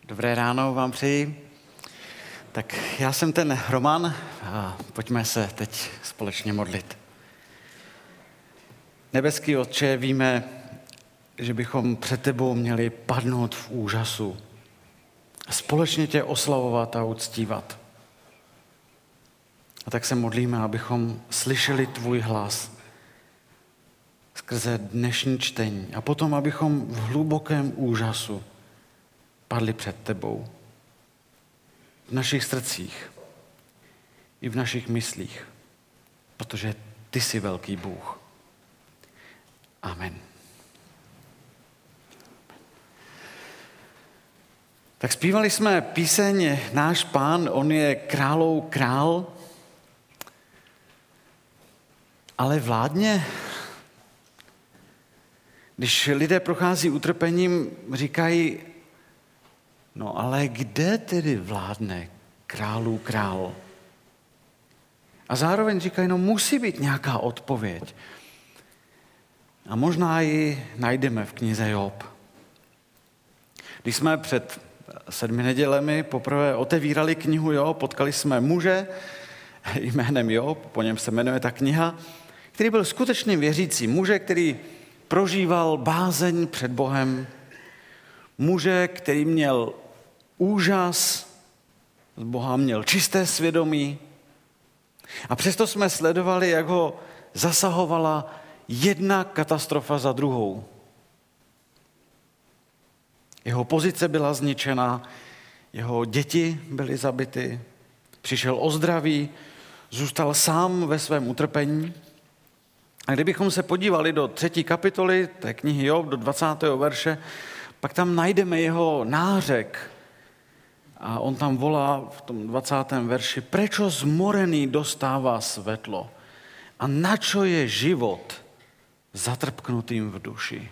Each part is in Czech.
Dobré ráno vám přeji. Tak já jsem ten Roman a pojďme se teď společně modlit. Nebeský Otče, víme, že bychom před tebou měli padnout v úžasu a společně tě oslavovat a uctívat. A tak se modlíme, abychom slyšeli tvůj hlas skrze dnešní čtení a potom, abychom v hlubokém úžasu padli před tebou. V našich srdcích i v našich myslích, protože ty jsi velký Bůh. Amen. Tak zpívali jsme píseň Náš Pán, on je králů král, ale vládně. Když lidé prochází utrpením, říkají, no ale kde tedy vládne králů král? A zároveň říkají, no musí být nějaká odpověď. A možná ji najdeme v knize Job. Když jsme před 7 nedělemi poprvé otevírali knihu Job, potkali jsme muže jménem Job, po něm se jmenuje ta kniha, který byl skutečným věřícím. Muže, který prožíval bázeň před Bohem. Muže, který měl úžas z Boha, měl čisté svědomí. A přesto jsme sledovali, jak ho zasahovala jedna katastrofa za druhou. Jeho pozice byla zničena, jeho děti byly zabity, přišel o zdraví, zůstal sám ve svém utrpení. A kdybychom se podívali do 3. kapitoly té knihy Job, do 20. verše, pak tam najdeme jeho nářek. A on tam volá v tom 20. verši, prečo zmorený dostává svetlo a načo je život zatrpknutým v duši.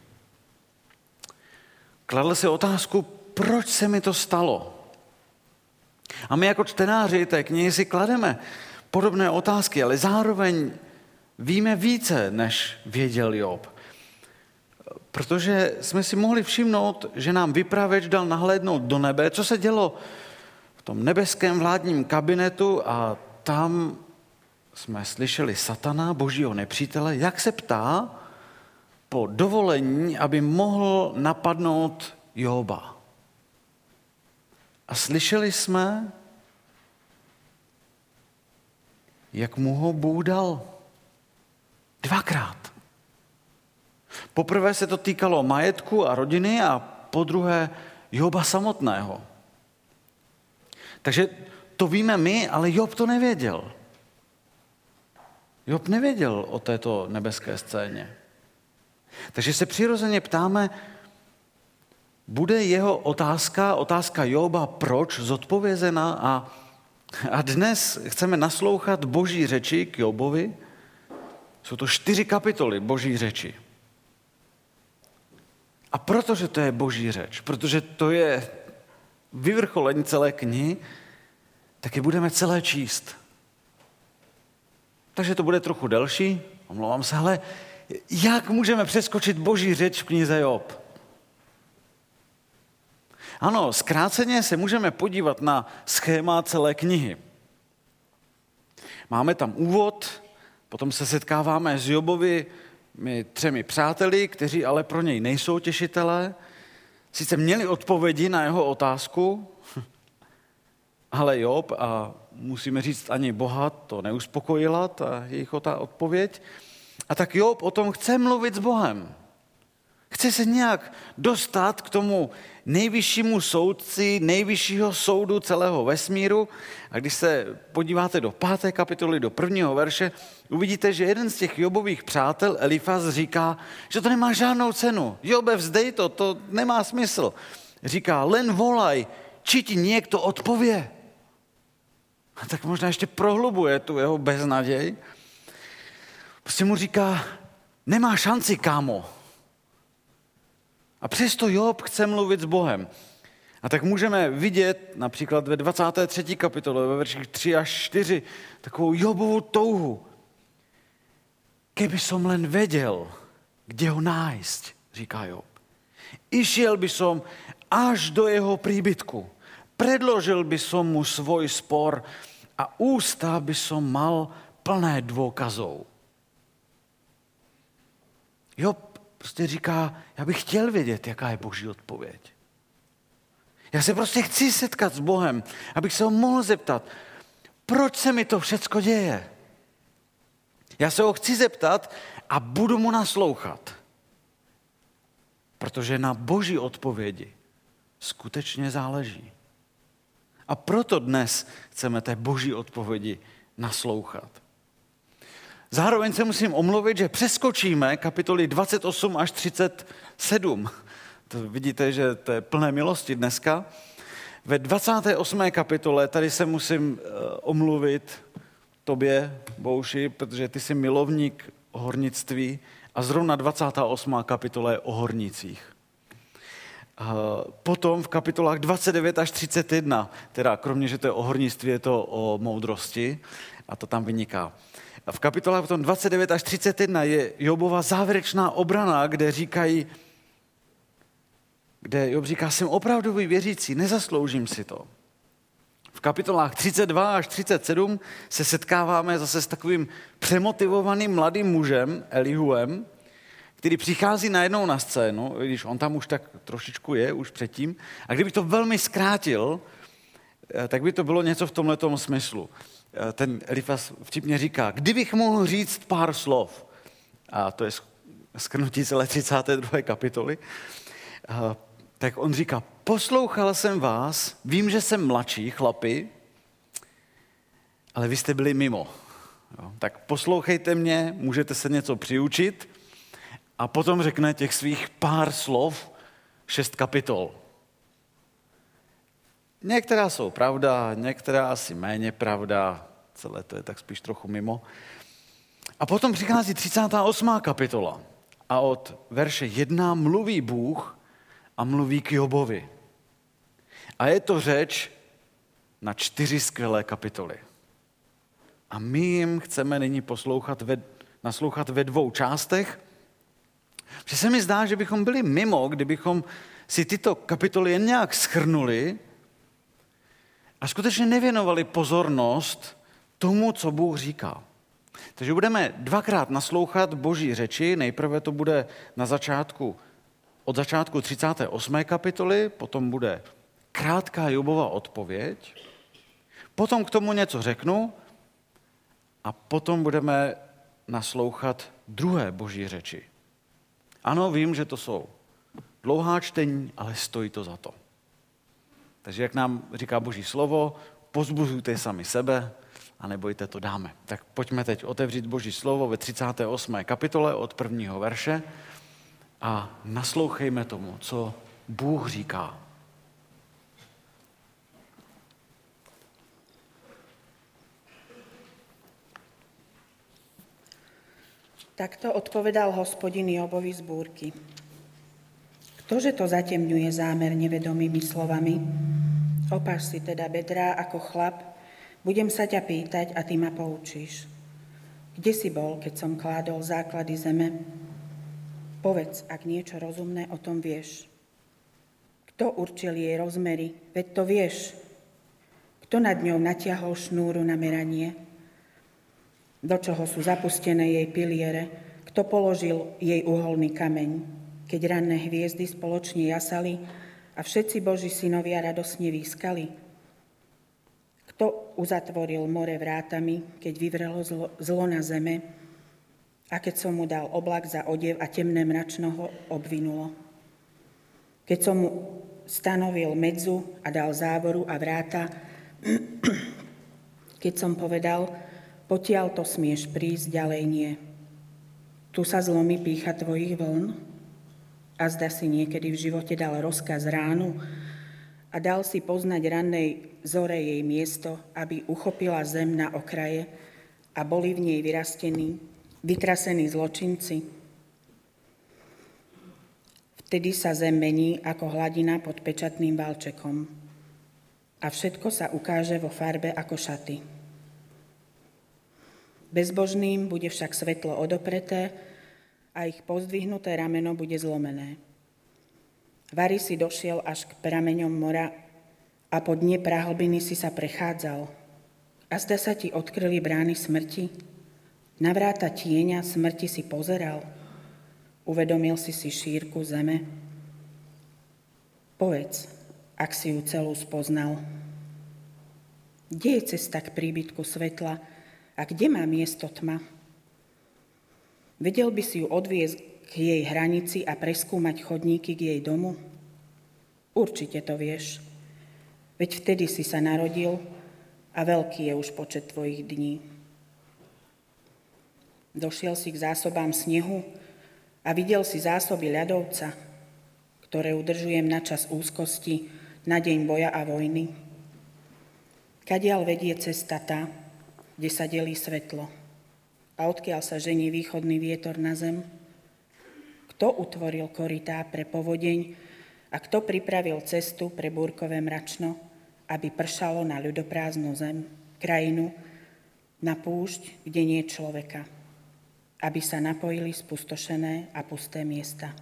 Kladl si otázku, proč se mi to stalo? A my jako čtenáři té knihy si klademe podobné otázky, ale zároveň víme více, než věděl Job. Protože jsme si mohli všimnout, že nám vypravěč dal nahlédnout do nebe, co se dělo v tom nebeském vládním kabinetu a tam jsme slyšeli satana, božího nepřítele, jak se ptá po dovolení, aby mohl napadnout Joba. A slyšeli jsme, jak mu ho Bůh dal. 2krát. Poprvé se to týkalo majetku a rodiny a podruhé Joba samotného. Takže to víme my, ale Job to nevěděl. Job nevěděl o této nebeské scéně. Takže se přirozeně ptáme, bude jeho otázka Joba proč zodpovězena a dnes chceme naslouchat boží řeči k Jobovi. Jsou to 4 kapitoly boží řeči. A protože to je boží řeč, protože to je vyvrcholení celé knihy, tak je budeme celé číst. Takže to bude trochu delší, omlouvám se, ale jak můžeme přeskočit boží řeč v knize Job? Ano, zkráceně se můžeme podívat na schéma celé knihy. Máme tam úvod, potom se setkáváme s Jobovými 3 přáteli, kteří ale pro něj nejsou těšitelé. Sice měli odpovědi na jeho otázku, ale Job, a musíme říct, ani Boha to neuspokojila, ta jejich odpověď. A tak Job o tom chce mluvit s Bohem. Chce se nějak dostat k tomu nejvyššímu soudci, nejvyššího soudu celého vesmíru. A když se podíváte do 5. kapitoly, do 1. verše, uvidíte, že jeden z těch Jobových přátel, Elifaz, říká, že to nemá žádnou cenu. Jobe, vzdej to nemá smysl. Říká, len volaj, či ti někdo odpově. A tak možná ještě prohlubuje tu jeho beznaděj. Prostě mu říká, nemá šanci, kámo. A přesto Job chce mluvit s Bohem. A tak můžeme vidět například ve 23. kapitole, ve verších 3 až 4, takovou Jobovou touhu. Keby som len vedel, kde ho nájsť, říká Job. Išiel by som až do jeho príbytku. Predložil by som mu svoj spor a ústa by som mal plné dôkazov. Job prostě říká, já bych chtěl vědět, jaká je Boží odpověď. Já se prostě chci setkat s Bohem, abych se ho mohl zeptat, proč se mi to všecko děje. Já se ho chci zeptat a budu mu naslouchat. Protože na Boží odpovědi skutečně záleží. A proto dnes chceme té Boží odpovědi naslouchat. Zároveň se musím omluvit, že přeskočíme kapitoly 28 až 37. To vidíte, že to je plné milosti dneska. Ve 28. kapitole tady se musím omluvit tobě, Bouši, protože ty jsi milovník hornictví a zrovna 28. kapitola je o hornicích. Potom v kapitolách 29 až 31, teda kromě, že to je o hornictví, je to o moudrosti a to tam vyniká. A v kapitolách potom 29 až 31 je Jobova závěrečná obrana, kde Job říká, jsem opravdový věřící, nezasloužím si to. V kapitolách 32 až 37 se setkáváme zase s takovým přemotivovaným mladým mužem, Elihuem, který přichází najednou na scénu, když on tam už tak trošičku je, už předtím. A kdybych to velmi zkrátil, tak by to bylo něco v tomhletom smyslu. Ten Elifaz vtipně říká, kdybych mohl říct pár slov, a to je shrnutí celé 32. kapitoly, tak on říká, poslouchal jsem vás, vím, že jsem mladší, chlapi, ale vy jste byli mimo. Jo, tak poslouchejte mě, můžete se něco přiučit a potom řekne těch svých pár slov 6 kapitol. Některá jsou pravda, některá asi méně pravda, celé to je tak spíš trochu mimo. A potom přichází 38. kapitola a od verše 1 mluví Bůh a mluví k Jobovi. A je to řeč na 4 skvělé kapitoly. A my jim chceme nyní naslouchat ve 2 částech. Že se mi zdá, že bychom byli mimo, kdybychom si tyto kapitoly jen nějak shrnuli a skutečně nevěnovali pozornost tomu, co Bůh říká. Takže budeme 2krát naslouchat Boží řeči. Nejprve to bude od začátku 38. kapitoly, potom bude krátká Jobova odpověď, potom k tomu něco řeknu a potom budeme naslouchat druhé Boží řeči. Ano, vím, že to jsou dlouhá čtení, ale stojí to za to. Takže jak nám říká Boží slovo, povzbuzujte sami sebe a nebojte, to dáme. Tak pojďme teď otevřít Boží slovo ve 38. kapitole od 1. verše a naslouchejme tomu, co Bůh říká. Takto odpovedal Hospodin Jobovi z búrky. Ktože to zatemňuje zámer nevedomými slovami? Opáš si teda bedrá ako chlap, budem sa ťa pýtať a ty ma poučíš. Kde si bol, keď som kládol základy zeme? Povedz, ak niečo rozumné o tom vieš. Kto určil jej rozmery? Veď to vieš. Kto nad ňou natiahol šnúru na meranie? Do čoho sú zapustené jej piliere? Kto položil jej uholný kameň? Keď ranné hviezdy spoločne jasali a všetci Boží synovia radosne výskali? Kto uzatvoril more vrátami, keď vyvrelo zlo na zeme a keď som mu dal oblak za odev a temné mračno ho obvinulo? Keď som mu stanovil medzu a dal závoru a vráta, keď som povedal, potiaľ to smieš prísť, ďalej nie. Tu sa zlomí pýcha tvojich vln? A zda si niekedy v živote dal rozkaz ránu a dal si poznať rannej zore jej miesto, aby uchopila zem na okraje a boli v nej vytrasení zločinci. Vtedy sa zem mení ako hladina pod pečatným valčekom a všetko sa ukáže vo farbe ako šaty. Bezbožným bude však svetlo odopreté a ich pozdvihnuté rameno bude zlomené. Vari si došiel až k prameňom mora a po dne prahlbiny si sa prechádzal. A zda sa ti odkryli brány smrti, na vráta tieňa smrti si pozeral, uvedomil si šírku zeme. Povedz, ak si ju celú spoznal. Kde je cesta k príbytku svetla a kde má miesto tma? Vedel by si ju odviesť k jej hranici a preskúmať chodníky k jej domu? Určite to vieš. Veď vtedy si sa narodil a veľký je už počet tvojich dní. Došiel si k zásobám snehu a videl si zásoby ľadovca, ktoré udržujem na čas úzkosti, na deň boja a vojny. Kadiaľ vedie cesta tá, kde sa delí svetlo a odkiaľ sa žení východný vietor na zem? Kto utvoril korytá pre povodeň a kto pripravil cestu pre búrkové mračno, aby pršalo na ľudoprázdnu zem, krajinu, na púšť, kde nie je človeka, aby sa napojili spustošené a pusté miesta.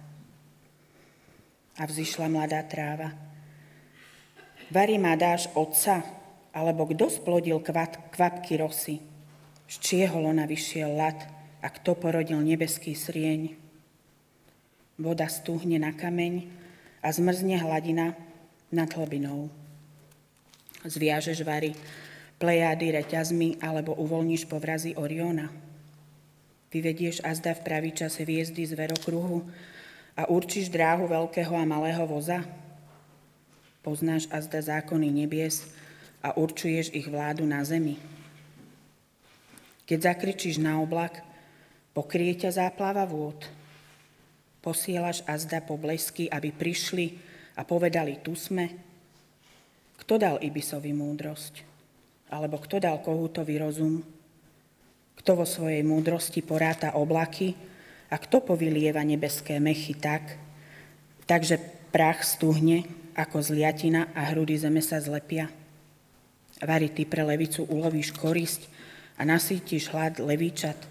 A vzišla mladá tráva. Vari má dáš otca, alebo kto splodil kvapky rosy? Z čieho lona vyšiel ľad a kto porodil nebeský srieň? Voda stúhne na kameň a zmrzne hladina nad hlbinou. Zviažeš Vari plejády reťazmi alebo uvoľníš povrazy Oriona. Vyvedieš azda v pravý čas hviezdy z verokruhu a určíš dráhu veľkého a malého voza? Poznáš azda zákony nebies a určuješ ich vládu na zemi. Keď zakričíš na oblak, pokrie ťa záplava vôd. Posielaš azda poblesky, aby prišli a povedali, tu sme. Kto dal Ibisovi múdrosť? Alebo kto dal kohútovi rozum? Kto vo svojej múdrosti poráta oblaky a kto povylieva nebeské mechy takže prach stuhne ako zliatina a hrudy zeme sa zlepia? Vari, ty pre levicu ulovíš korisť a nasýtiš hlad levíčat.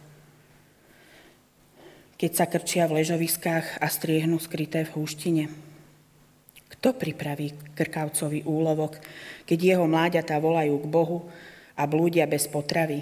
Keď sa krčia v ležoviskách a striehnú skryté v húštine. Kto pripraví krkavcový úlovok, keď jeho mláďatá volajú k Bohu a blúdia bez potravy?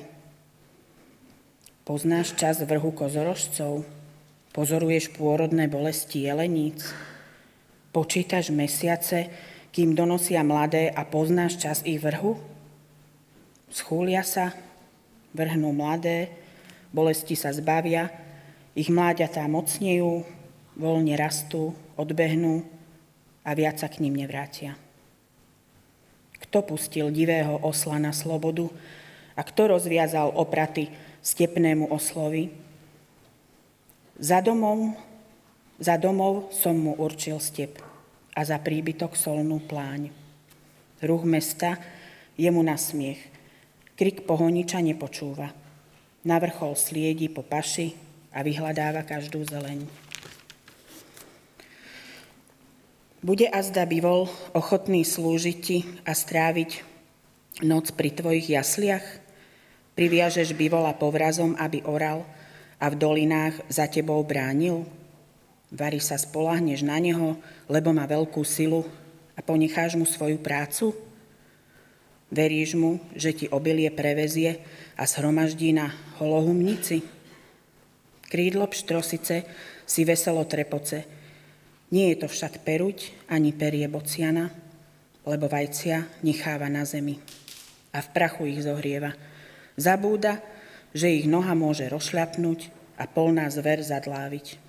Poznáš čas vrhu kozorožcov? Pozoruješ pôrodné bolesti jeleníc? Počítaš mesiace, kým donosia mladé a poznáš čas ich vrhu? Schúlia sa, vrhnú mladé, bolesti sa zbavia, ich mláďatá mocnejú, voľne rastú, odbehnú a viac sa k ním nevrátia. Kto pustil divého osla na slobodu a kto rozviazal opraty stepnému oslovi? Za domov som mu určil step a za príbytok solnú pláň. Ruch mesta je mu na smiech, krik pohoniča nepočúva. Na vrchol sliedi po paši a vyhľadáva každú zeleň. Bude azda bivol ochotný slúžiť ti a stráviť noc pri tvojich jasliach? Priviažeš bivola povrazom, aby oral a v dolinách za tebou bránil? Vari sa spoľahneš na neho, lebo má veľkú silu a ponecháš mu svoju prácu? Veríš mu, že ti obilie prevezie a zhromaždí na holohumnici? Krídlo pštrosice si veselo trepoce. Nie je to však peruť ani perie bociana, lebo vajcia necháva na zemi a v prachu ich zohrieva. Zabúda, že ich noha môže rozšľapnúť a polná zver zadláviť.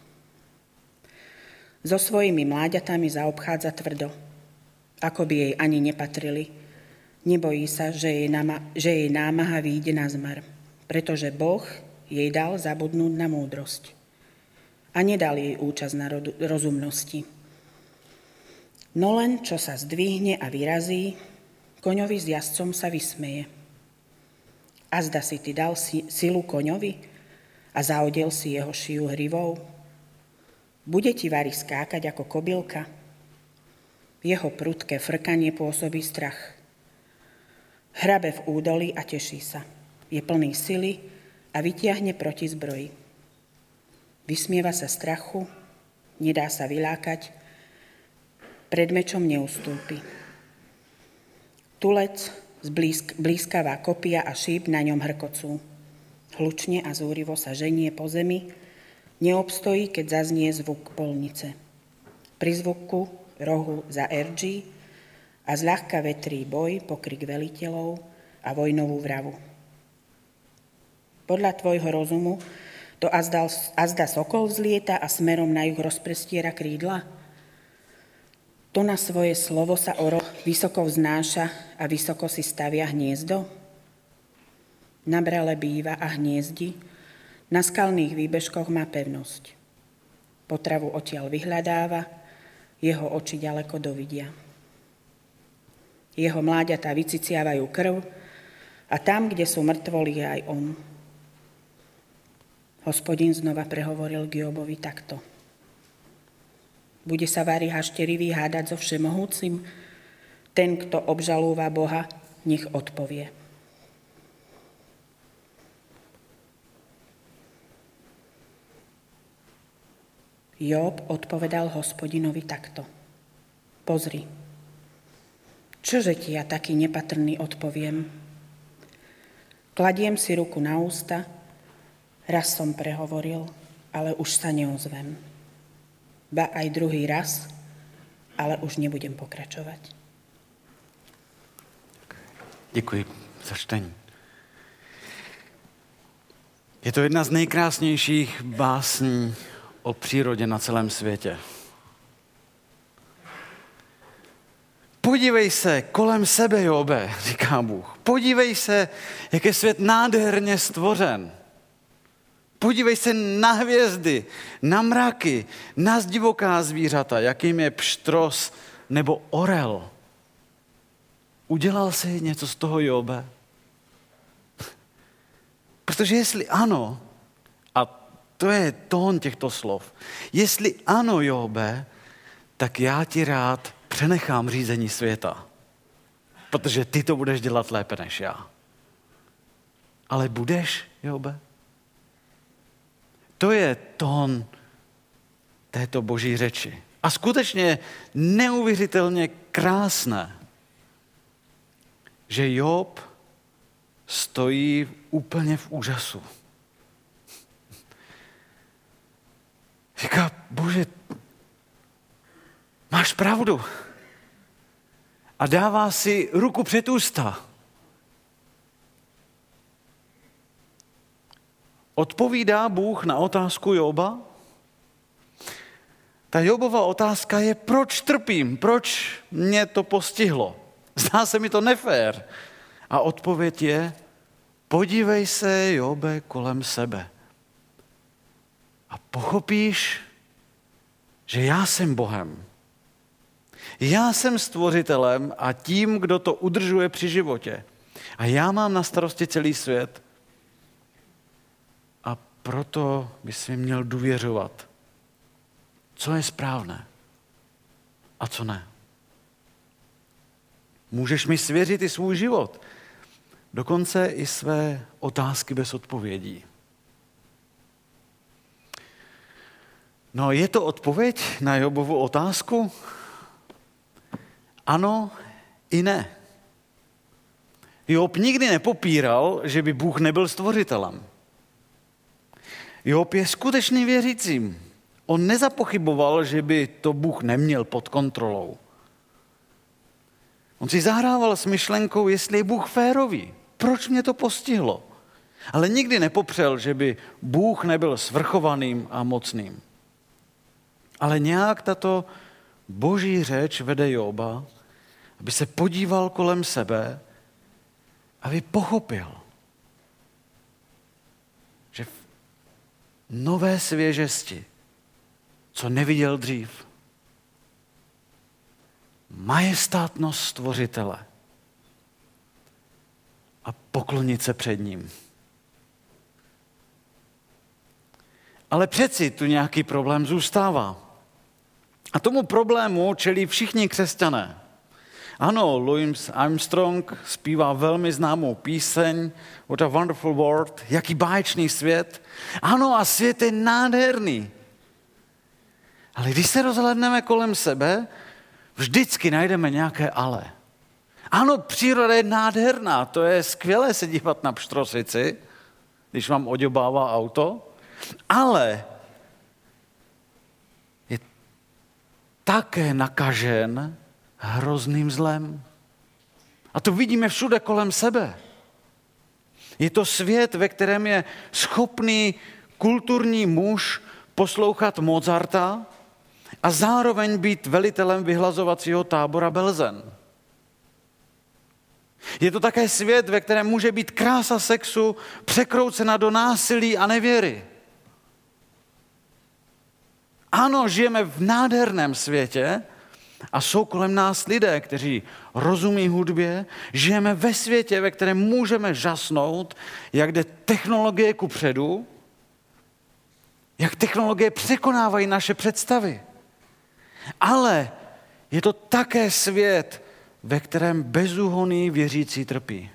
So svojimi mláďatami zaobchádza tvrdo, ako by jej ani nepatrili. Nebojí sa, že jej námaha vyjde na zmar, pretože Boh jej dal zabudnúť na múdrosť a nedal jej účasť na rozumnosti. No len, čo sa zdvihne a vyrazí, koňovi s jazdcom sa vysmeje. Azda si ty dal silu koňovi a zaodel si jeho šiju hrivou? Bude ti Vari skákať ako kobylka? Jeho prudké frkanie pôsobí strach. Hrabe v údolí a teší sa. Je plný sily a vytiahne proti zbroji. Vysmieva sa strachu, nedá sa vylákať, pred mečom neustúpi. Tulec, blízkavá kopia a šíp na ňom hrkocú. Hlučne a zúrivo sa ženie po zemi, neobstojí, keď zaznie zvuk polnice. Pri zvuku rohu za RG a zľahka vetrí boj, pokrik veliteľov a vojnovú vravu. Podľa tvojho rozumu to azda sokol vzlieta a smerom na juh rozprestiera krídla? To na svoje slovo sa oro vysoko vznáša a vysoko si stavia hniezdo? Na brale býva a hniezdi, na skalných výbežkoch má pevnosť. Potravu odtiaľ vyhľadáva, jeho oči ďaleko dovidia. Jeho mláďatá vyciciavajú krv a tam, kde sú mŕtvoly, je aj on. Hospodin znova prehovoril k Jobovi takto. Bude sa vári hašterivý hádať so všemohúcim? Ten, kto obžalúva Boha, nech odpovie. Job odpovedal Hospodinovi takto. Pozri, čože ti ja taký nepatrný odpoviem? Kladiem si ruku na ústa, raz som prehovoril, ale už sa neozvem. Ba aj druhý raz, ale už nebudem pokračovať. Děkuji za čtení. Je to jedna z nejkrásnějších básní o přírodě na celém světě. Podívej se kolem sebe, Jobe, říká Bůh. Podívej se, jak je svět nádherně stvořen. Podívej se na hvězdy, na mraky, na divoká zvířata, jakým je pštros nebo orel. Udělal jsi něco z toho, Jobe? Protože jestli ano, a to je tón těchto slov, jestli ano, Jobe, tak já ti rád přenechám řízení světa. Protože ty to budeš dělat lépe než já. Ale budeš, Jobe? To je tón této boží řeči. A skutečně neuvěřitelně krásné, že Job stojí úplně v úžasu. Říká, Bože, máš pravdu. A dává si ruku před ústa. Odpovídá Bůh na otázku Joba? Ta Jobova otázka je, proč trpím, proč mě to postihlo. Zdá se mi to nefér. A odpověď je, podívej se, Jobe, kolem sebe. A pochopíš, že já jsem Bohem. Já jsem stvořitelem a tím, kdo to udržuje při životě. A já mám na starosti celý svět. A proto bys mi měl důvěřovat, co je správné a co ne. Můžeš mi svěřit i svůj život, dokonce i své otázky bez odpovědí. No, je to odpověď na Jobovu otázku? Ano i ne. Job nikdy nepopíral, že by Bůh nebyl stvořitelem. Job je skutečným věřícím. On nezapochyboval, že by to Bůh neměl pod kontrolou. On si zahrával s myšlenkou, jestli je Bůh férový. Proč mě to postihlo? Ale nikdy nepopřel, že by Bůh nebyl svrchovaným a mocným. Ale nějak tato boží řeč vede Joba, aby se podíval kolem sebe, aby pochopil, že v nové svěžesti, co neviděl dřív, majestátnost stvořitele a poklonit se před ním. Ale přeci tu nějaký problém zůstává. A tomu problému čelí všichni křesťané. Ano, Louis Armstrong zpívá velmi známou píseň What a Wonderful World, jaký báječný svět. Ano, a svět je nádherný. Ale když se rozhlédneme kolem sebe, Vždycky najdeme nějaké ale. Ano, příroda je nádherná, to je skvělé se dívat na pštrosici, když vám oděbává auto, ale je také nakažen hrozným zlem. A to vidíme všude kolem sebe. Je to svět, ve kterém je schopný kulturní muž poslouchat Mozarta a zároveň být velitelem vyhlazovacího tábora Belzen. Je to také svět, ve kterém může být krása sexu překroucena do násilí a nevěry. Ano, žijeme v nádherném světě a jsou kolem nás lidé, kteří rozumí hudbě. Žijeme ve světě, ve kterém můžeme žasnout, jak jde technologie kupředu, jak technologie překonávají naše představy. Ale je to také svět, ve kterém bezúhonný věřící trpí.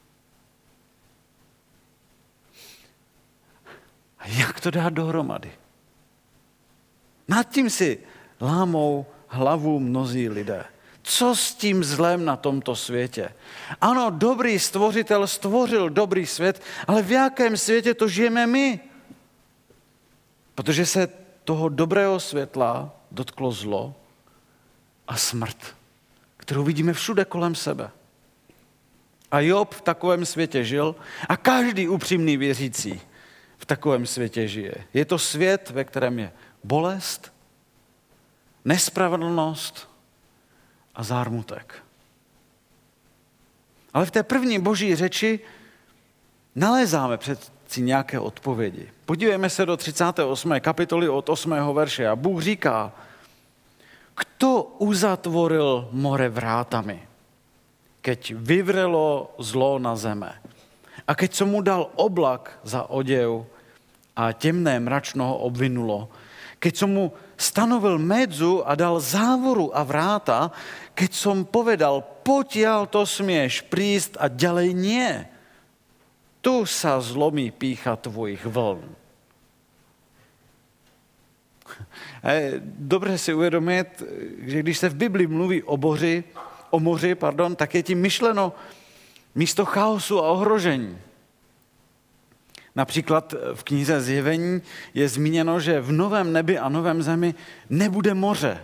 A jak to dát dohromady? Nad tím si lámou hlavu mnozí lidé. Co s tím zlem na tomto světě? Ano, dobrý stvořitel stvořil dobrý svět, ale v jakém světě to žijeme my? Protože se toho dobrého světla dotklo zlo a smrt, kterou vidíme všude kolem sebe. A Job v takovém světě žil a každý upřímný věřící v takovém světě žije. Je to svět, ve kterém je bolest, nespravedlnost a zármutek. Ale v té první boží řeči nalézáme přeci nějaké odpovědi. Podívejme se do 38. kapitoly od 8. verše a Bůh říká: Kto uzatvoril more vrátami, keď vyvrelo zlo na zeme a keď som mu dal oblak za oděv a temné mračno ho obvinulo, keď som mu stanovil medzu a dal závoru a vráta, keď som povedal, potiaľ to smieš prísť a ďalej nie. Tu sa zlomí pýcha tvojich vln. Dobře si uvědomit, že když se v Biblii mluví o moři, tak je tím myšleno místo chaosu a ohrožení. Například v knize Zjevení je zmíněno, že v novém nebi a novém zemi nebude moře.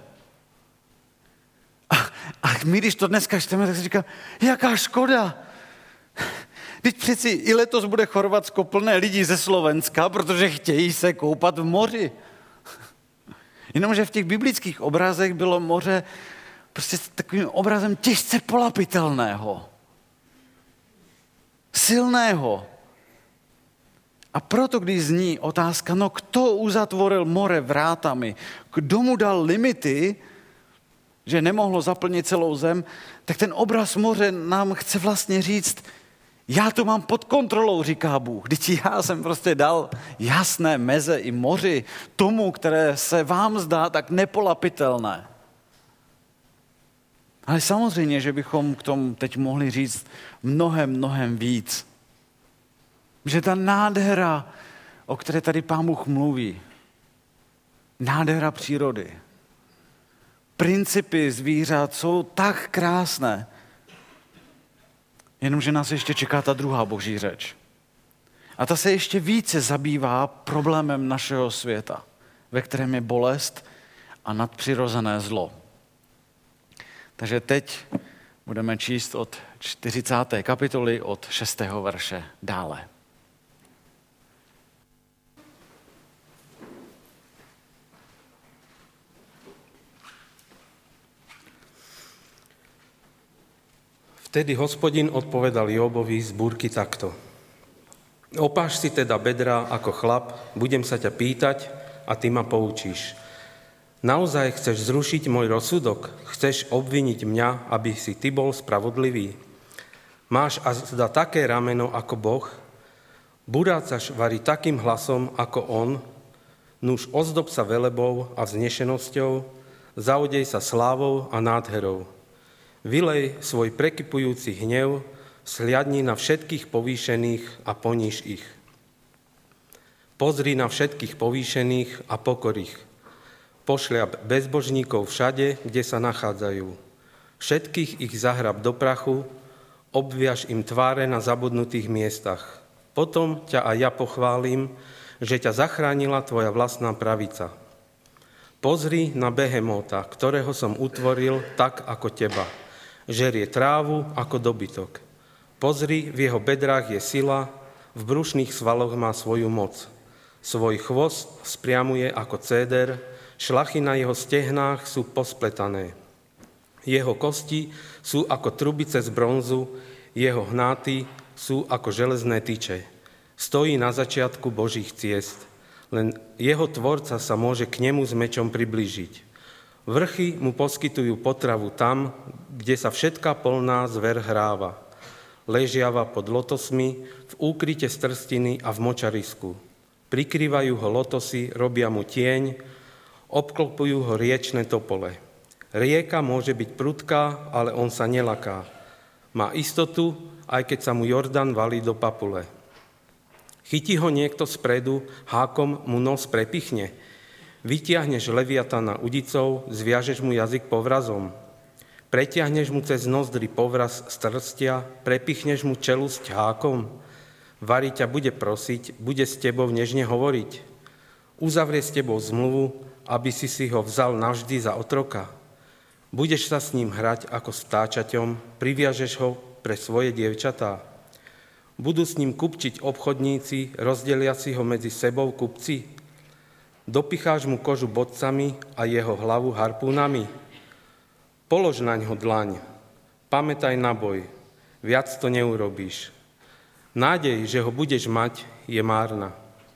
A my, když to dneska čteme, tak si říkám, jaká škoda. Teď přeci i letos bude Chorvatsko plné lidí ze Slovenska, protože chtějí se koupat v moři. Jenomže v těch biblických obrazech bylo moře prostě takovým obrazem těžce polapitelného, silného. A proto, když zní otázka, no kdo uzatvoril more vrátami, kdo mu dal limity, že nemohlo zaplnit celou zem, tak ten obraz moře nám chce vlastně říct, já to mám pod kontrolou, říká Bůh. Vždyť já jsem prostě dal jasné meze i moři tomu, které se vám zdá tak nepolapitelné. Ale samozřejmě, že bychom k tomu teď mohli říct mnohem víc. Že ta nádhera, o které tady Pán Bůh mluví, nádhera přírody, principy zvířat jsou tak krásné, jenomže nás ještě čeká ta druhá boží řeč. A ta se ještě více zabývá problémem našeho světa, ve kterém je bolest a nadpřirozené zlo. Takže teď budeme číst od 40. kapitoly od 6. verše dále. Vtedy Hospodin odpovedal Jobovi z búrky takto. Opáš si teda bedra ako chlap, budem sa ťa pýtať a ty ma poučíš. Naozaj chceš zrušiť môj rozsudok? Chceš obviniť mňa, aby si ty bol spravodlivý? Máš azda také rameno ako Boh? Burácaš varí takým hlasom ako on? Nuž ozdob sa velebou a vznešenosťou, zaodej sa slávou a nádherou. Vylej svoj prekypujúci hnev, sliadni na všetkých povýšených a poníž ich. Pozri na všetkých povýšených a pokor ich. Pošľap bezbožníkov všade, kde sa nachádzajú. Všetkých ich zahrab do prachu, obviaž im tváre na zabudnutých miestach. Potom ťa aj ja pochválim, že ťa zachránila tvoja vlastná pravica. Pozri na behemóta, ktorého som utvoril tak ako teba. Žerie trávu ako dobytok. Pozri, v jeho bedrách je sila, v brušných svaloch má svoju moc. Svoj chvost spriamuje ako céder, šlachy na jeho stehnách sú pospletané. Jeho kosti sú ako trubice z bronzu, jeho hnáty sú ako železné tyče. Stojí na začiatku Božích ciest. Len jeho tvorca sa môže k nemu s mečom priblížiť. Vrchy mu poskytujú potravu tam, kde sa všetká polná zver hráva. Ležiava pod lotosmi, v úkryte z trstiny a v močarisku. Prikrývajú ho lotosy, robia mu tieň, obklopujú ho riečne topole. Rieka môže byť prudká, ale on sa nelaká. Má istotu, aj keď sa mu Jordán valí do papule. Chytí ho niekto spredu, hákom mu nos prepichne. Vytiahneš leviatana udicou, zviažeš mu jazyk povrazom. Pretiahneš mu cez nozdry povraz z trstia, prepichneš mu čelusť hákom. Vari ťa bude prosiť, bude s tebou nežne hovoriť. Uzavrie s tebou zmluvu, aby si ho vzal navždy za otroka. Budeš sa s ním hrať ako s vtáčaťom, priviažeš ho pre svoje dievčatá. Budú s ním kupčiť obchodníci, rozdelia si ho medzi sebou kupci. Dopicháš mu kožu bodcami a jeho hlavu harpúnami. Polož naňho dlaň, pamätaj na boj, viac to neurobíš. Nádej, že ho budeš mať, je márna.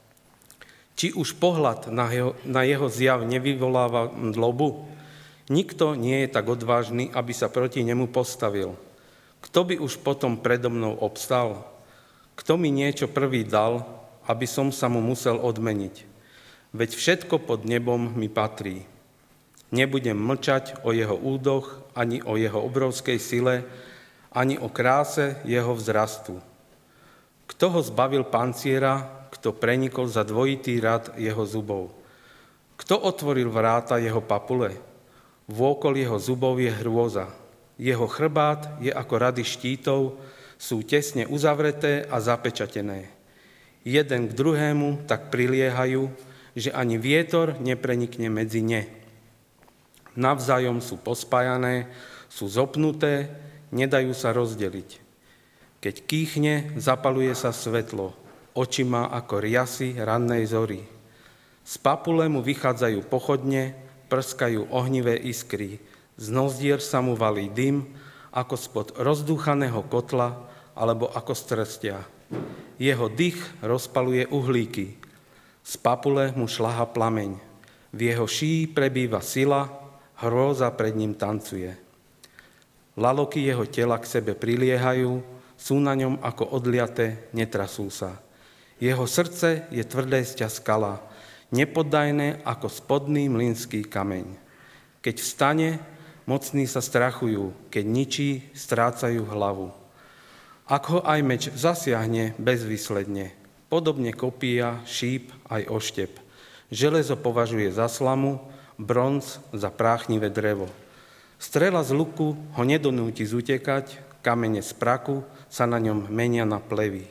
Či už pohľad na jeho zjav nevyvoláva mdlobu? Nikto nie je tak odvážny, aby sa proti nemu postavil. Kto by už potom predo mnou obstal? Kto mi niečo prvý dal, aby som sa mu musel odmeniť? Veď všetko pod nebom mi patrí. Nebudem mlčať o jeho údoch, ani o jeho obrovskej sile, ani o kráse jeho vzrastu. Kto ho zbavil panciera, kto prenikol za dvojitý rad jeho zubov? Kto otvoril vráta jeho papule? Vôkol jeho zubov je hrôza. Jeho chrbát je ako rady štítov, sú tesne uzavreté a zapečatené. Jeden k druhému tak priliehajú, že ani vietor neprenikne medzi ne. Navzájom sú pospájané, sú zopnuté, nedajú sa rozdeliť. Keď kýchne, zapaluje sa svetlo, oči má ako riasy rannej zory. Z papule mu vychádzajú pochodne, prskajú ohnivé iskry, z nozdier sa mu valí dym, ako spod rozdúchaného kotla, alebo ako z trstia. Jeho dých rozpaluje uhlíky. Z papule mu šľahá plameň. V jeho šíji prebýva sila, hrôza pred ním tancuje. Laloky jeho tela k sebe priliehajú, sú na ňom ako odliaté, netrasú sa. Jeho srdce je tvrdé sťa skala, nepoddajné ako spodný mlynský kameň. Keď vstane, mocní sa strachujú, keď ničí, strácajú hlavu. Ak ho aj meč zasiahne bezvýsledne, podobne kopíja, šíp aj oštep. Železo považuje za slamu, bronz za práchnivé drevo. Strela z luku ho nedonúti zutekať, kamene z praku sa na ňom menia na plevy.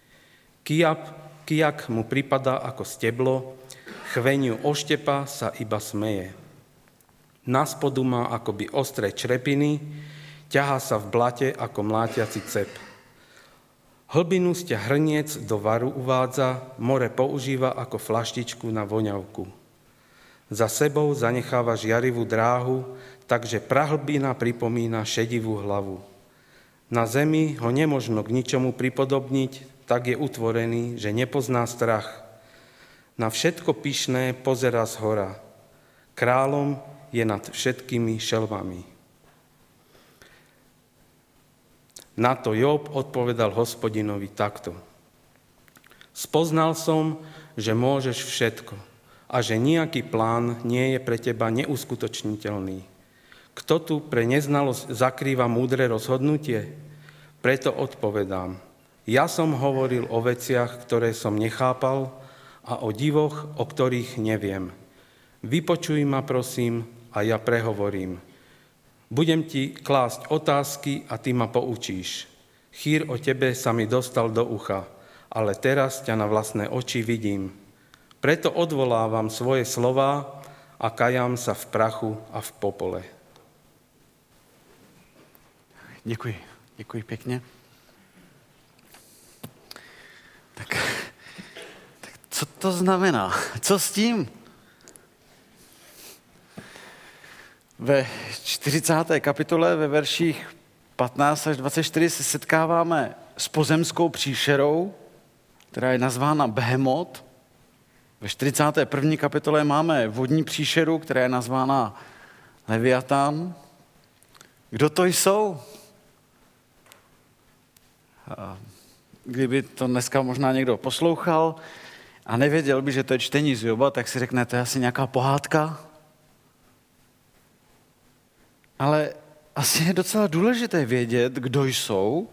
Kijak mu pripadá ako steblo, chveniu oštepa sa iba smeje. Naspodu má akoby ostré črepiny, ťahá sa v blate ako mlátiaci cep. Hlbinu sťa hrniec do varu uvádza, more používa ako flaštičku na voňavku. Za sebou zanecháva žiarivú dráhu, takže prahlbina pripomína šedivú hlavu. Na zemi ho nemožno k ničomu pripodobniť, tak je utvorený, že nepozná strach. Na všetko pyšné pozerá zhora. Kráľom je nad všetkými šelvami. Na to Job odpovedal Hospodinovi takto. Spoznal som, že môžeš všetko a že nejaký plán nie je pre teba neuskutočniteľný. Kto tu pre neznalosť zakrýva múdre rozhodnutie? Preto odpovedám. Ja som hovoril o veciach, ktoré som nechápal a o divoch, o ktorých neviem. Vypočuj ma, prosím, a ja prehovorím. Budem ti klásť otázky a ty ma poučíš. Chýr o tebe sa mi dostal do ucha, ale teraz ťa na vlastné oči vidím. Preto odvolávam svoje slová a kajám sa v prachu a v popole. Děkuji pěkně. Tak co to znamená? Co s tím? Ve 40. kapitole ve verších 15 až 24 se setkáváme s pozemskou příšerou, která je nazvána Behemot. Ve 41. kapitole máme vodní příšeru, která je nazvána Leviatán. Kdo to jsou? Kdyby to dneska možná někdo poslouchal a nevěděl by, že to je čtení z Joba, tak si řekne, to je asi nějaká pohádka. Ale asi je docela důležité vědět, kdo jsou,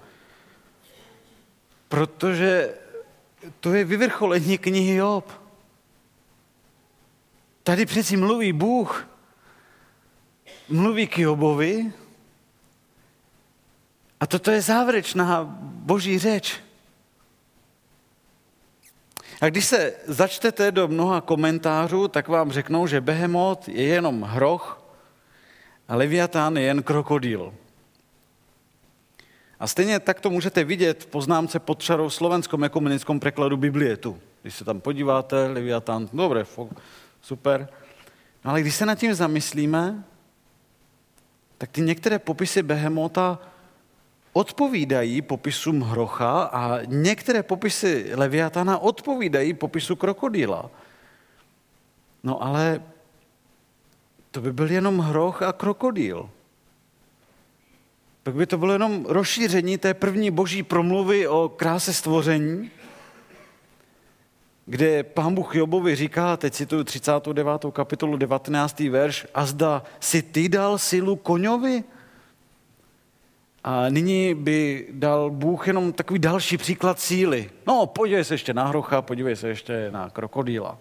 protože to je vyvrcholení knihy Job. Tady přeci mluví Bůh, mluví k Jobovi a toto je závěrečná boží řeč. A když se začtete do mnoha komentářů, tak vám řeknou, že Behemot je jenom hroch a Leviatán je jen krokodýl. A stejně tak to můžete vidět v poznámce pod čarou slovenskom ekumenickom prekladu Biblie tu. Když se tam podíváte, Leviatán, dobré, super. No ale když se nad tím zamyslíme, tak ty některé popisy Behemota odpovídají popisům hrocha a některé popisy Leviatana odpovídají popisu krokodýla. No ale to by byl jenom hroch a krokodýl. Tak by to bylo jenom rozšíření té první boží promluvy o kráse stvoření, kde Pán Bůh Jobovi říká, teď cituju 39. kapitolu 19. verš, a zda si ty dal sílu koňovi? A nyní by dal Bůh jenom takový další příklad síly. No, podívej se ještě na hrocha, podívej se ještě na krokodýla.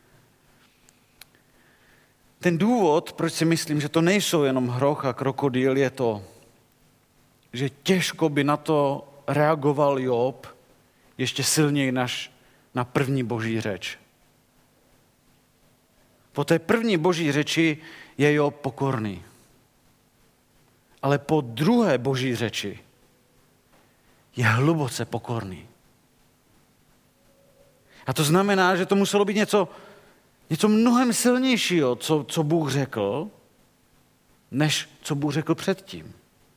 Ten důvod, proč si myslím, že to nejsou jenom hroch a krokodýl, je to, že těžko by na to reagoval Job ještě silněji než na první boží řeč. Po té první boží řeči je Job pokorný. Ale po druhé boží řeči je hluboce pokorný. A to znamená, že to muselo být něco mnohem silnějšího, co Bůh řekl, než co Bůh řekl předtím.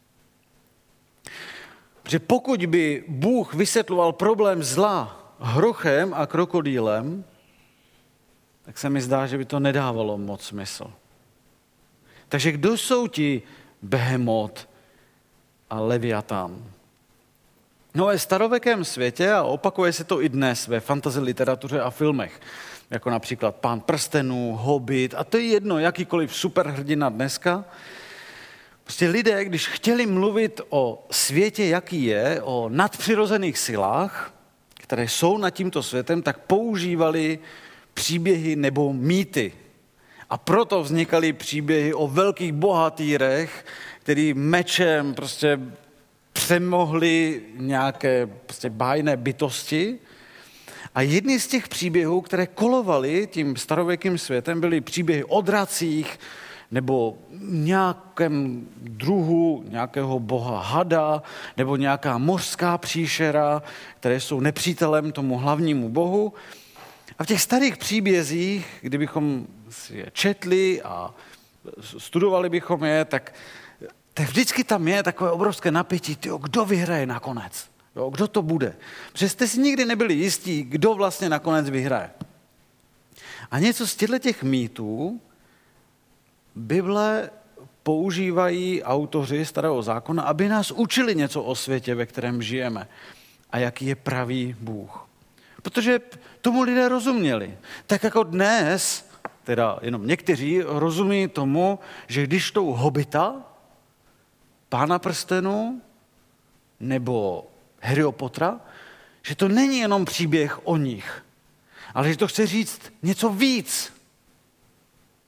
Protože pokud by Bůh vysvětloval problém zla hrochem a krokodýlem, tak se mi zdá, že by to nedávalo moc smysl. Takže kdo jsou ti Behemot a Leviatán? No ve starověkém světě, a opakuje se to i dnes ve fantasy literatuře a filmech, jako například Pán prstenů, Hobbit, a to je jedno, jakýkoliv superhrdina dneska. Prostě lidé, když chtěli mluvit o světě, jaký je, o nadpřirozených silách, které jsou nad tímto světem, tak používali příběhy nebo mýty. A proto vznikaly příběhy o velkých bohatýrech, který mečem prostě přemohli nějaké prostě bájné bytosti. A jedny z těch příběhů, které kolovaly tím starověkým světem, byly příběhy o dracích nebo nějakém druhu nějakého boha hada nebo nějaká mořská příšera, které jsou nepřítelem tomu hlavnímu bohu. A v těch starých příbězích, kdybychom si je četli a studovali bychom je, tak vždycky tam je takové obrovské napětí, kdo vyhraje nakonec, kdo to bude. Protože jste si nikdy nebyli jistí, kdo vlastně nakonec vyhraje. A něco z těchto mýtů Bible používají autoři Starého zákona, aby nás učili něco o světě, ve kterém žijeme a jaký je pravý Bůh. Protože tomu lidé rozuměli. Tak jako dnes, teda jenom někteří, rozumí tomu, že když čtou Hobita, Pána prstenů nebo Harryho Pottera, že to není jenom příběh o nich, ale že to chce říct něco víc.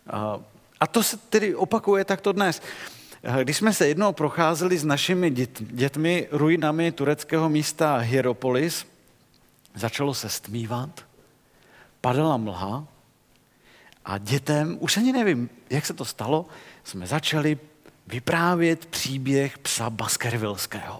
A to se tedy opakuje takto dnes. Když jsme se jednou procházeli s našimi dětmi ruinami tureckého místa Hierapolis, začalo se stmívat, padala mlha a dětem, už ani nevím, jak se to stalo, jsme začali vyprávět příběh psa Baskervillského.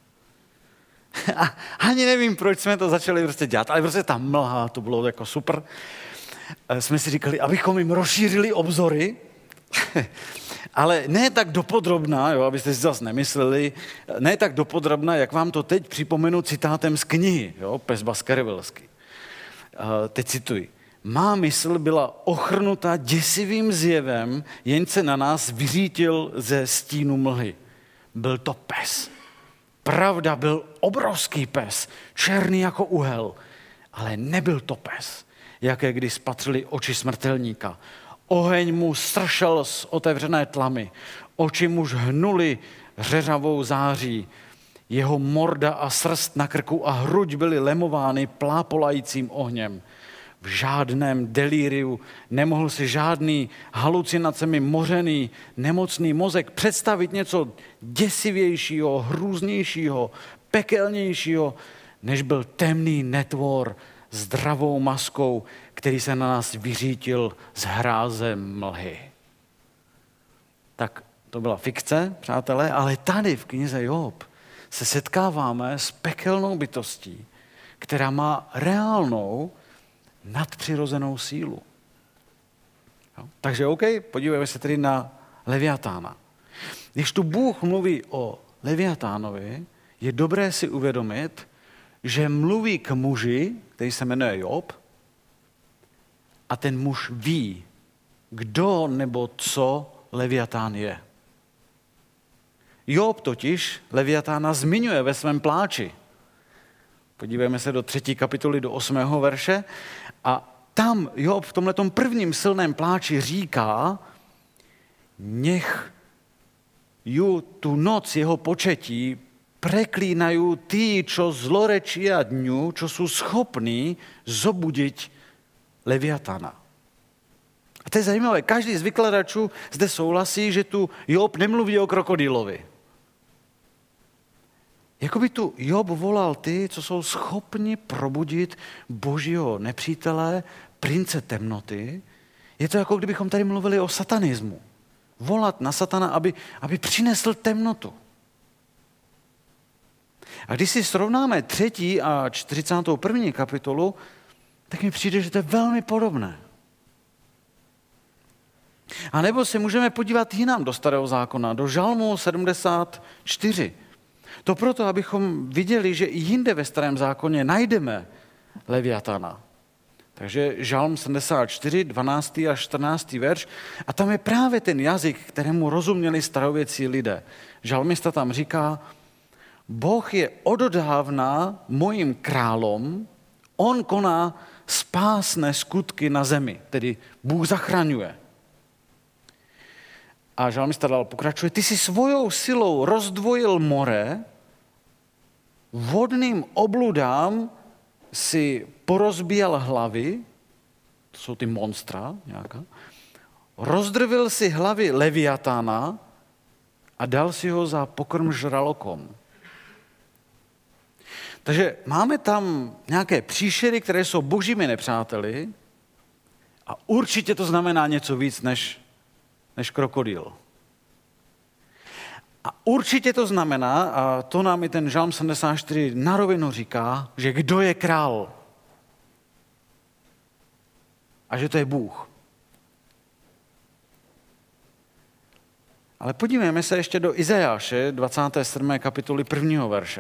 A ani nevím, proč jsme to začali prostě dělat, ale prostě ta mlha, to bylo jako super. Jsme si říkali, abychom jim rozšířili obzory, ale ne tak dopodrobná, jo, abyste si zase nemysleli, ne tak dopodrobná, jak vám to teď připomenu citátem z knihy, jo, Pes Baskervillský. Teď cituji. Má mysl byla ochrnuta děsivým zjevem, jenž se na nás vyřítil ze stínu mlhy. Byl to pes. Pravda, byl obrovský pes, černý jako uhel, ale nebyl to pes, jaké když spatřili oči smrtelníka. Oheň mu sršel z otevřené tlamy, oči muž hnuly řeřavou září, jeho morda a srst na krku a hruď byly lemovány plápolajícím ohněm. V žádném delíriu nemohl si žádný halucinacemi mořený nemocný mozek představit něco děsivějšího, hrůznějšího, pekelnějšího, než byl temný netvor s dravou maskou, který se na nás vyřítil z hráze mlhy. Tak to byla fikce, přátelé, ale tady v knize Job se setkáváme s pekelnou bytostí, která má reálnou nadpřirozenou sílu. Jo? Takže OK, podívejme se tedy na Leviatána. Když tu Bůh mluví o Leviatánovi, je dobré si uvědomit, že mluví k muži, který se jmenuje Job, a ten muž ví, kdo nebo co Leviatán je. Job totiž Leviatána zmiňuje ve svém pláči. Podívejme se do 3. kapitoly, do 8. verše. A tam Job v tomhletom prvním silném pláči říká, nech ju tu noc jeho početí preklínajú tí, čo zlorečia dňu, čo sú schopní zobudiť Leviatana. A to je zajímavé. Každý z vykladačů zde souhlasí, že tu Job nemluví o krokodýlovi. Jakoby tu Job volal ty, co jsou schopni probudit božího nepřítele, prince temnoty. Je to jako kdybychom tady mluvili o satanismu. Volat na satana, aby přinesl temnotu. A když si srovnáme 3. a 41. kapitolu, tak mi přijde, že to je velmi podobné. A nebo se můžeme podívat jinam do Starého zákona, do Žalmu 74. To proto, abychom viděli, že i jinde ve Starém zákoně najdeme Leviatana. Takže Žalm 74, 12. a 14. verš. A tam je právě ten jazyk, kterému rozuměli starověcí lidé. Žalmista tam říká, Boh je ododávna mojím králom, on koná spásné skutky na zemi, tedy Bůh zachraňuje. A žalmista dál pokračuje, ty si svojou silou rozdvojil more, vodným obludám si porozbíjal hlavy, to jsou ty monstra nějaká, rozdrvil si hlavy Leviatána a dal si ho za pokrm žralokom. Takže máme tam nějaké příšery, které jsou božími nepřáteli a určitě to znamená něco víc než krokodýl. A určitě to znamená, a to nám i ten Žalm 74 na rovinu říká, že kdo je král a že to je Bůh. Ale podívejme se ještě do Izajáše 27. kapitoly 1. verše.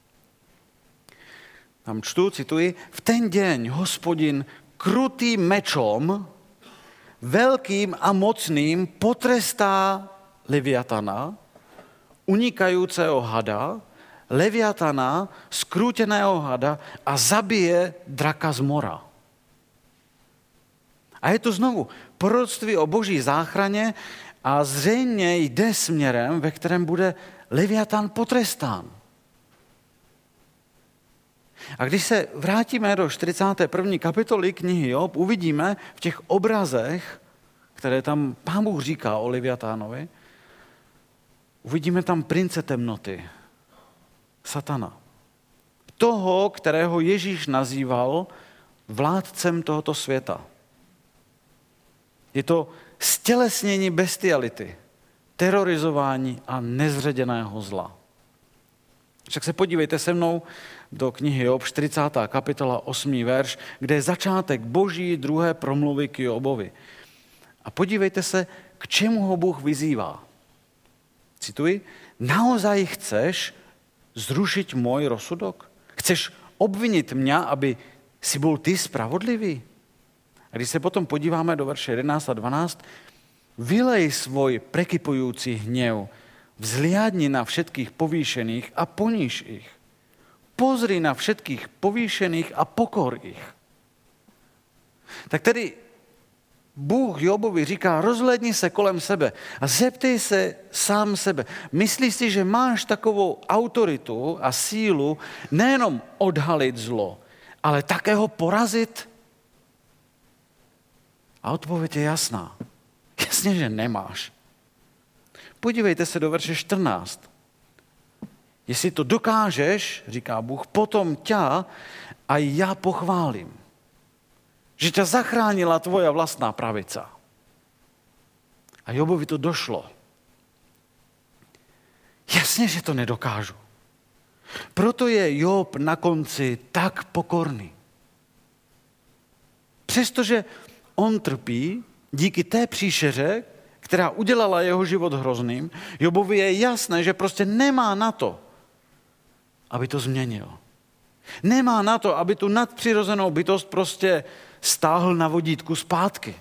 Tam čtu, cituji, v ten deň Hospodin krutým mečom, veľkým a mocným potrestá Leviatana, unikajúceho hada, Leviatana, skrúteného hada a zabije draka z mora. A je to znovu proroctví o boží záchraně a zřejmě jde směrem, ve kterém bude Leviatan potrestán. A když se vrátíme do 41. kapitoly knihy Job, uvidíme v těch obrazech, které tam Pán Bůh říká o Leviatánovi, uvidíme tam prince temnoty, Satana. Toho, kterého Ježíš nazýval vládcem tohoto světa. Je to stělesnění bestiality, terorizování a nezředěného zla. Však se podívejte se mnou do knihy Job, 40. kapitola, 8. verš, kde je začátek Boží druhé promluvy k Jobovi. A podívejte se, k čemu ho Bůh vyzývá. Cituji, naozaj chceš zrušit můj rozsudok? Chceš obvinit mě, aby si byl ty spravodlivý? A když se potom podíváme do verše 11 a 12, vylej svoj prekypující hněv, vzhliadni na všetkých povýšených a poníž ich. Pozri na všetkých povýšených a pokor ich. Tak tedy Bůh Jobovi říká, rozhlédni se kolem sebe a zeptej se sám sebe. Myslíš si, že máš takovou autoritu a sílu nejenom odhalit zlo, ale také ho porazit? A odpověď je jasná. Jasně, že nemáš. Podívejte se do verše 14. Jestli to dokážeš, říká Bůh, potom tě a já pochválím. Že tě zachránila tvoje vlastná pravica. A Jobovi to došlo. Jasně, že to nedokážu. Proto je Job na konci tak pokorný. Přestože on trpí díky té příšeře, která udělala jeho život hrozným, Jobovi je jasné, že prostě nemá na to, aby to změnil. Nemá na to, aby tu nadpřirozenou bytost prostě stáhl na vodítku zpátky.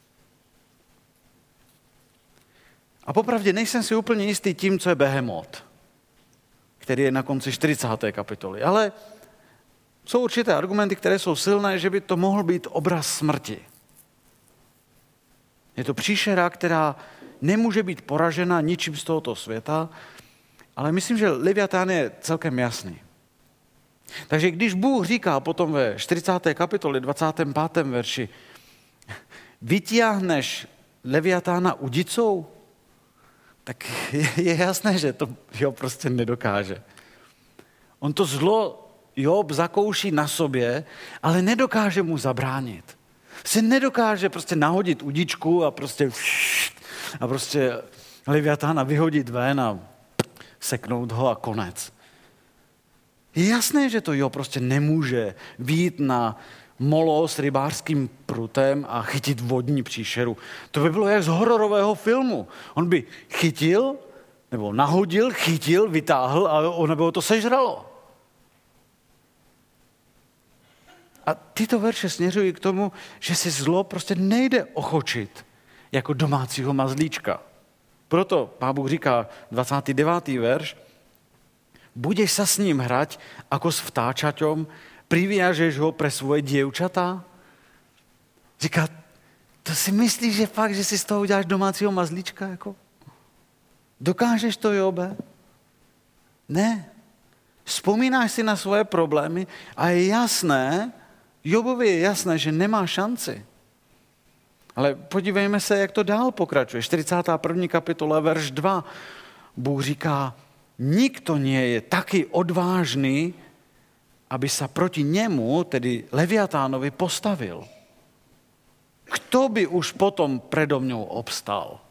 A popravdě nejsem si úplně jistý tím, co je Behemot, který je na konci 40. kapitoly. Ale jsou určité argumenty, které jsou silné, že by to mohl být obraz smrti. Je to příšera, která nemůže být poražena ničím z tohoto světa, ale myslím, že Leviatán je celkem jasný. Takže když Bůh říká potom ve 40. kapitole 25. verši, vytáhneš Leviatána udicou, tak je jasné, že to Job prostě nedokáže. On to zlo Job zakouší na sobě, ale nedokáže mu zabránit. Se nedokáže prostě nahodit udičku a prostě Leviatána vyhodit ven a seknout ho a konec. Je jasné, že to Job prostě nemůže vyjít na molo s rybářským prutem a chytit vodní příšeru. To by bylo jak z hororového filmu. On by chytil, nebo nahodil, chytil, vytáhl a ono by ho to sežralo. A tyto verše směřují k tomu, že si zlo prostě nejde ochočit jako domácího mazlíčka. Proto Pán Bůh říká 29. verš, budeš sa s ním hrať ako s vtáčaťom, priviažeš ho pre svoje dievčatá? Říká, to si myslíš, že fakt, že si z toho uděláš domácího mazlíčka? Jako? Dokážeš to, Jobe? Ne. Vzpomínáš si na svoje problémy a je jasné, Jobovi je jasné, že nemá šanci. Ale podívejme se, jak to dál pokračuje. 41. kapitola, verš 2. Bůh říká, nikto nie je taký odvážný, aby sa proti němu, tedy Leviatánovi, postavil. Kto by už potom predo mňou obstal?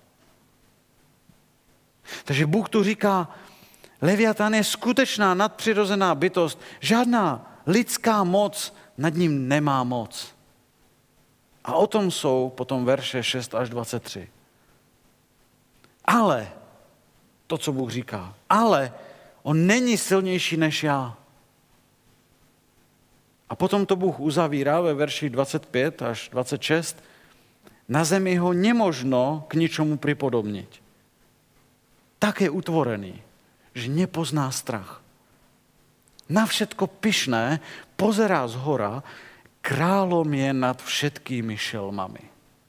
Takže Bůh tu říká, Leviatán je skutečná nadpřirozená bytost. Žádná lidská moc nad ním nemá moc. A o tom jsou potom verše 6 až 23. Ale, to, co Bůh říká, ale on není silnější než já. A potom to Bůh uzavírá ve verši 25 až 26. Na zemi ho nemožno k ničomu pripodobniť. Tak je utvorený, že nepozná strach. Na všetko pyšné pozerá zhora, králom je nad všetkými šelmami.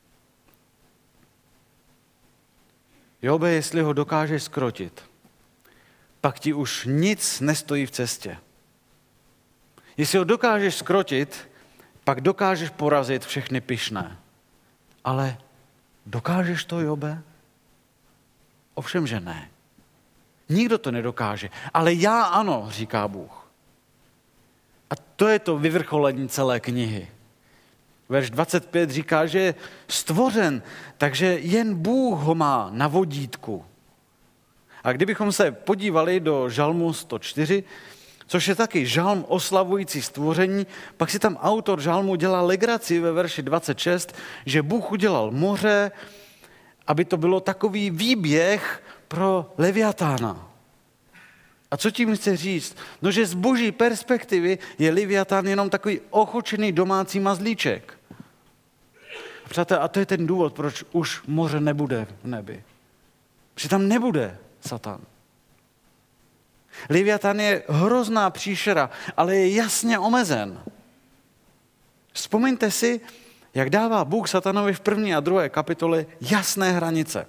Jobe, jestli ho dokážeš skrotit, pak ti už nic nestojí v cestě. Jestli ho dokážeš skrotit, pak dokážeš porazit všechny pyšné. Ale dokážeš to, Jobe? Ovšem, že ne. Nikdo to nedokáže, ale já ano, říká Bůh. A to je to vyvrcholení celé knihy. Verš 25 říká, že je stvořen, takže jen Bůh ho má na vodítku. A kdybychom se podívali do žalmu 104, což je taky žalm oslavující stvoření, pak si tam autor žalmu dělá legraci ve verši 26, že Bůh udělal moře, aby to bylo takový výběh pro Leviatána. A co tím chce říct? No, že z boží perspektivy je Leviatán jenom takový ochočený domácí mazlíček. Přátelé, a to je ten důvod, proč už moře nebude v nebi. Protože tam nebude Satan. Leviatán je hrozná příšera, ale je jasně omezen. Vzpomeňte si, jak dává Bůh Satanovi v 1. a 2. kapitole jasné hranice.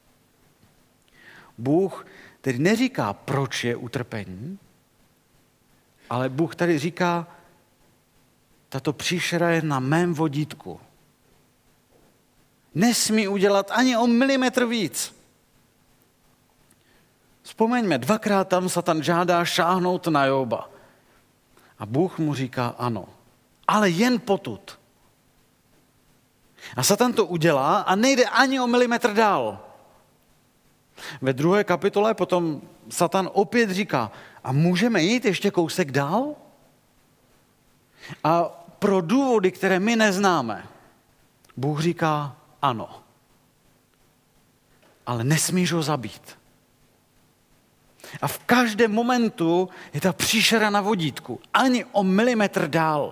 Bůh tedy neříká, proč je utrpení, ale Bůh tady říká, tato příšera je na mém vodítku. Nesmí udělat ani o milimetr víc. Vzpomeňme, 2krát tam Satan žádá šáhnout na Joba. A Bůh mu říká ano, ale jen potud. A Satan to udělá a nejde ani o milimetr dál. Ve 2. kapitole potom Satan opět říká, a můžeme jít ještě kousek dál? A pro důvody, které my neznáme, Bůh říká ano. Ale nesmíš ho zabít. A v každém momentu je ta příšera na vodítku. Ani o milimetr dál.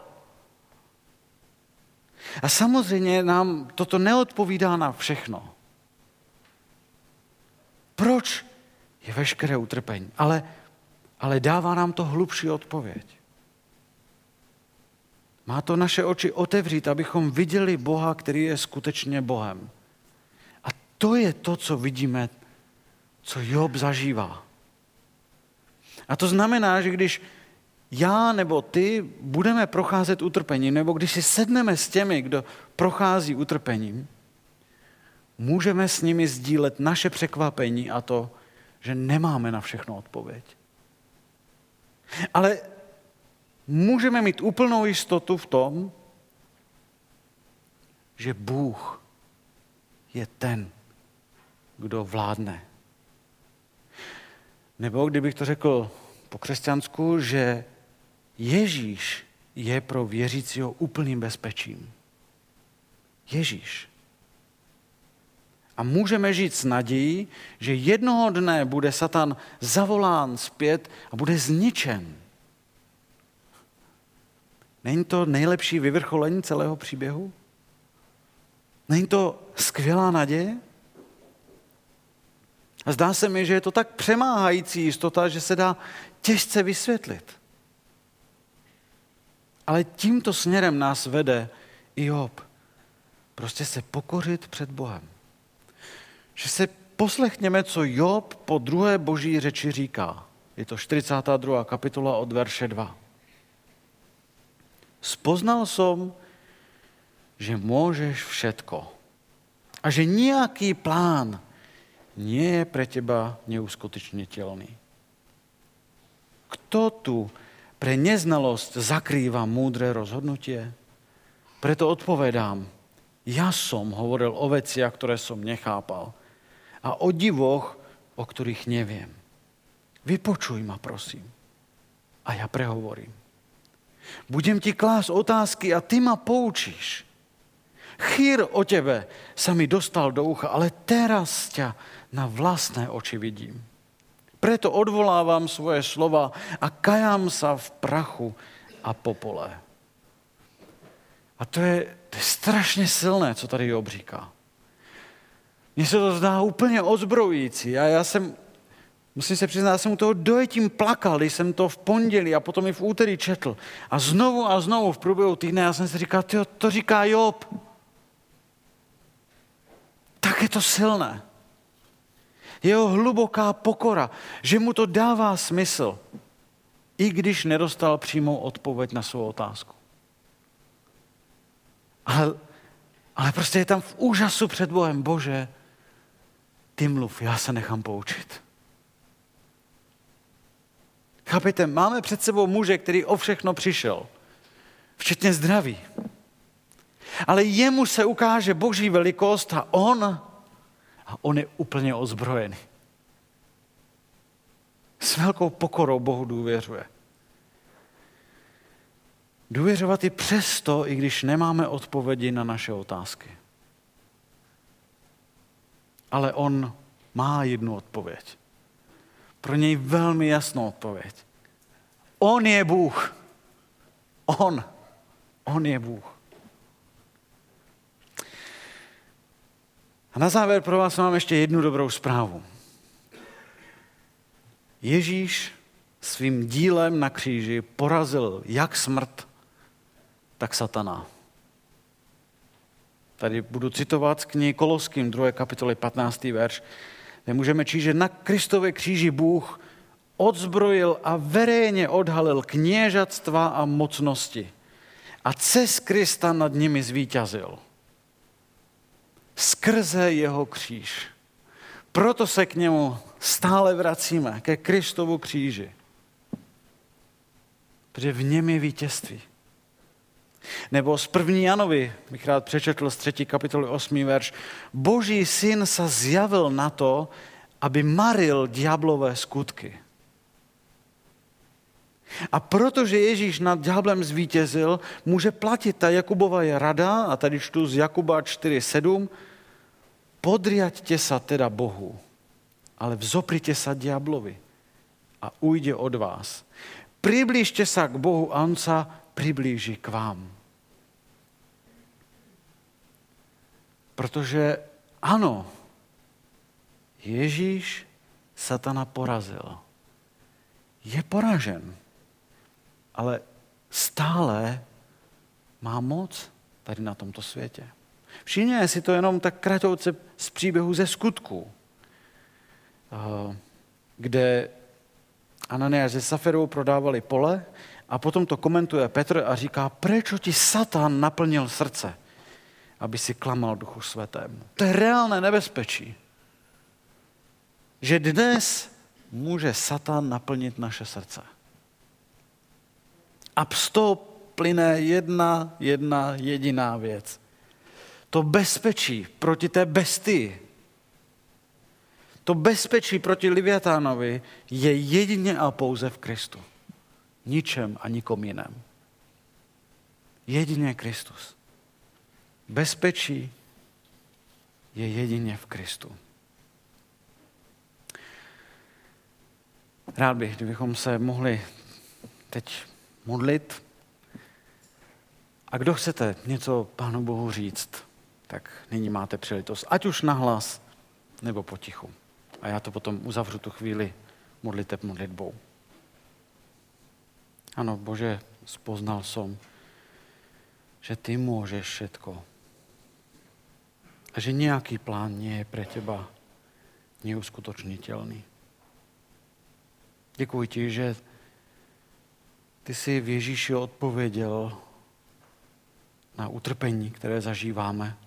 A samozřejmě nám toto neodpovídá na všechno. Proč je veškeré utrpení? Ale dává nám to hlubší odpověď. Má to naše oči otevřít, abychom viděli Boha, který je skutečně Bohem. A to je to, co vidíme, co Job zažívá. A to znamená, že když já nebo ty budeme procházet utrpením, nebo když si sedneme s těmi, kdo prochází utrpením, můžeme s nimi sdílet naše překvapení a to, že nemáme na všechno odpověď. Ale můžeme mít úplnou jistotu v tom, že Bůh je ten, kdo vládne. Nebo kdybych to řekl po křesťansku, že Ježíš je pro věřícího úplným bezpečím. Ježíš. A můžeme žít s nadějí, že jednoho dne bude Satan zavolán zpět a bude zničen. Není to nejlepší vyvrcholení celého příběhu? Není to skvělá naděje? A zdá se mi, že je to tak přemáhající jistota, že se dá těžce vysvětlit. Ale tímto směrem nás vede i Job. Prostě se pokořit před Bohem. Že se poslechněme, co Job po druhé boží řeči říká. Je to 42. kapitola od verše 2. Spoznal som, že môžeš všetko a že nejaký plán nie je pre teba neuskutečniteľný. Kto tu pre neznalosť zakrýva múdre rozhodnutie? Preto odpovedám, ja som hovoril o veciach, ktoré som nechápal a o divoch, o ktorých neviem. Vypočuj ma, prosím, a ja prehovorím. Budem ti klásť otázky a ty ma poučíš. Chýr o tebe sa mi dostal do ucha, ale teraz ťa na vlastné oči vidím. Preto odvolávam svoje slova a kajám sa v prachu a popole. A to je strašně silné, co tady Job říká. Mně se to zdá úplně odzbrojující. Musím se přiznat, já jsem u toho dojetím plakal, když jsem to v pondělí a potom i v úterý četl. A znovu v průběhu týdne já jsem si říkal, to říká Job. Tak je to silné. Jeho hluboká pokora, že mu to dává smysl, i když nedostal přímou odpověď na svou otázku. Ale prostě je tam v úžasu před Bohem. Bože, ty mluv, já se nechám poučit. Chápete, máme před sebou muže, který o všechno přišel. Včetně zdraví. Ale jemu se ukáže Boží velikost a on je úplně ozbrojený. S velkou pokorou Bohu důvěřuje. Důvěřovat i přesto, i když nemáme odpovědi na naše otázky. Ale on má jednu odpověď. Pro něj velmi jasnou odpověď. On je Bůh. On je Bůh. A na závěr pro vás mám ještě jednu dobrou zprávu. Ježíš svým dílem na kříži porazil jak smrt, tak satana. Tady budu citovat z knihy Koloským, 2. kapitoly 15. verš, kde můžeme číst, že na Kristově kříži Bůh odzbrojil a veřejně odhalil kněžatstva a mocnosti a cez Krista nad nimi zvítězil. Skrze jeho kříž. Proto se k němu stále vracíme, ke Kristovu kříži. Protože v něm je vítězství. Nebo z 1. Janovi, bych rád přečetl z 3. kapitoly 8. verš. Boží syn se zjavil na to, aby maril ďáblové skutky. A protože Ježíš nad ďáblem zvítězil, může platit ta Jakubova je rada, a tady čtu z Jakuba 4.7, podriaďte sa teda Bohu, ale vzoprite sa ďáblovi a ujde od vás. Priblížte sa k Bohu a on sa přiblíží k vám. Protože ano, Ježíš satana porazil. Je poražen, ale stále má moc tady na tomto světě. Všimněte si to jenom tak kratouce z příběhu ze Skutků, kde Ananiáš se Safirou prodávali pole a potom to komentuje Petr a říká, prečo ti Satan naplnil srdce, aby si klamal Duchu Svatému. To je reálné nebezpečí. Že dnes může Satan naplnit naše srdce. A z toho plyne jedna jediná věc. To bezpečí proti té bestii, to bezpečí proti Leviatánovi je jedině a pouze v Kristu. Ničem a nikom jiném. Jedině Kristus. Bezpečí je jedině v Kristu. Rád bych, kdybychom se mohli teď modlit. A kdo chcete něco Pánu Bohu říct, tak nyní máte příležitost. Ať už nahlas, nebo potichu. A já to potom uzavřu tu chvíli modlitbou. Ano, Bože, spoznal som, že ty môžeš všetko. A že nejaký plán nie je pre teba neuskutočniteľný. Děkuji ti, že ty si v Ježíši odpověděl na utrpení, které zažíváme.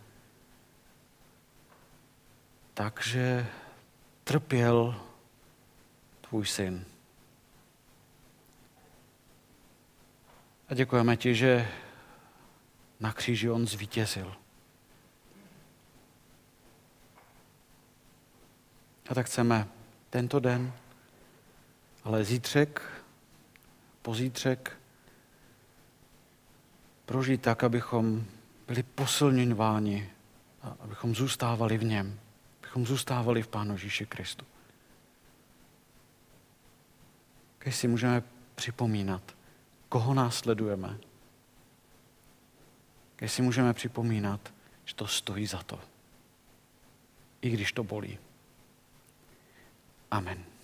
Takže trpěl tvůj syn. A děkujeme ti, že na kříži on zvítězil. A tak chceme tento den, ale zítřek, pozítřek prožít tak, abychom byli posilňováni a abychom zůstávali v něm. Abychom zůstávali v Pánu Ježíši Kristu. Když si můžeme připomínat, koho následujeme. Když si můžeme připomínat, že to stojí za to. I když to bolí. Amen.